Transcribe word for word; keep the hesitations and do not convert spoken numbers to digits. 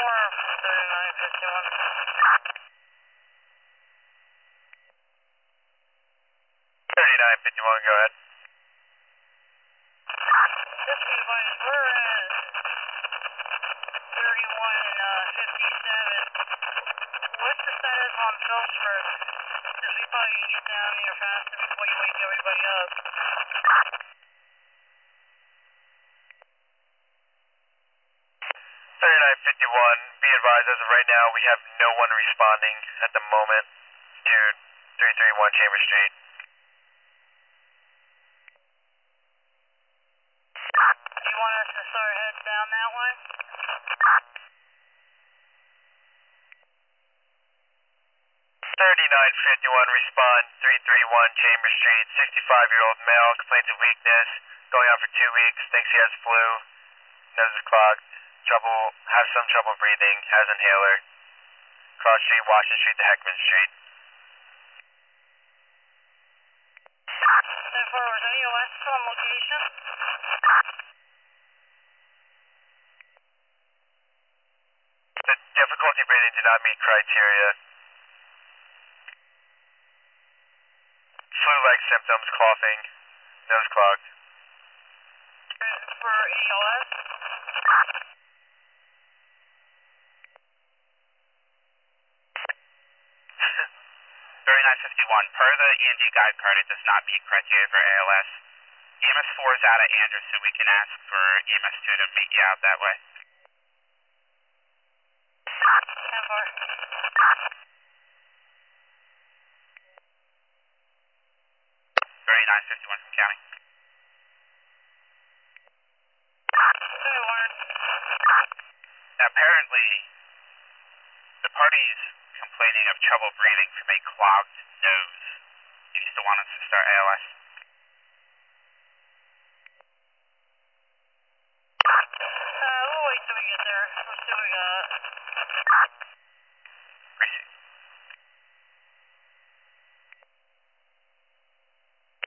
Confirm thirty-nine fifty-one. thirty-nine fifty-one, go ahead. fifty advised, we're at thirty-one and uh, fifty-seven. What's the status on Phillipsburg? Because we probably can get down there faster before you wake everybody up. thirty-nine fifty-one, be advised as of right now we have no one responding at the moment to three thirty-one Chambers Street. Do you want us to start heading down that way? thirty-nine fifty-one, respond, three thirty-one Chambers Street, sixty-five-year-old male, complains of weakness, going out for two weeks, thinks he has flu, nose is clogged, trouble, has some trouble breathing, has inhaler, cross street, Washington Street to Heckman Street. ten four, was any O S on location? The difficulty breathing did not meet criteria. Flu-like symptoms, coughing, nose clogged. For any O S? thirty-nine fifty-one, per the E and D guide card, it does not meet criteria for A L S. E M S four is out of Andrews, so we can ask for E M S two to meet you out that way. ten four. thirty-nine fifty-one from county. Apparently, the party's complaining of trouble breathing from a clogged nose. You still want us to start A L S? Uh, we'll wait till we get there. We'll see what we got. Receive.